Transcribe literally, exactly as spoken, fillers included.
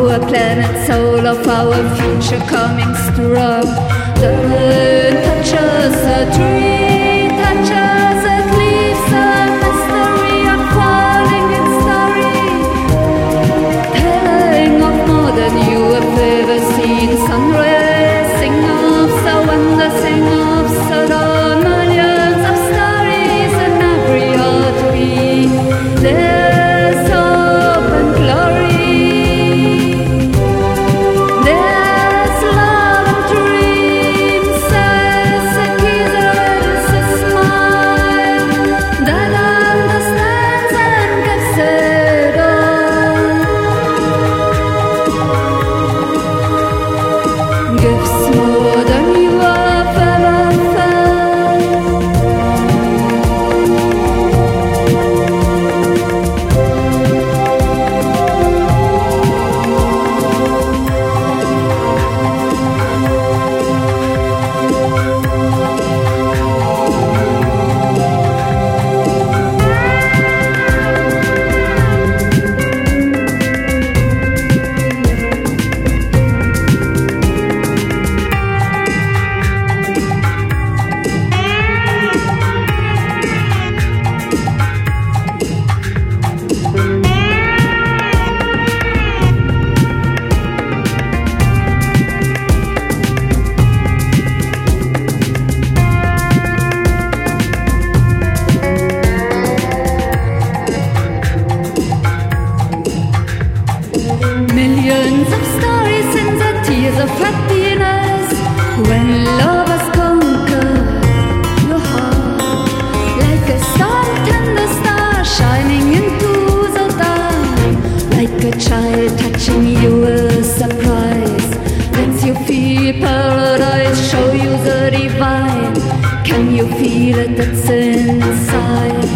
our planet, soul of our future coming strong. The moon touches a tree, touches a cliff, a mystery unfolding in story, telling of more than you have ever seen. Sunrise, sing of so wonder, sing of so dawn, millions of stories in every heartbeat. There's hope and glory. There's love and dreams, says a kisses, a smile that understands and gives it all. Gives more than you have ever felt. Millions of stories in the tears of happiness when lovers conquer your heart, like a storm tender star shining into the dark, like a child touching you with surprise, lets you feel paradise, show you the divine. Can you feel it? That's inside.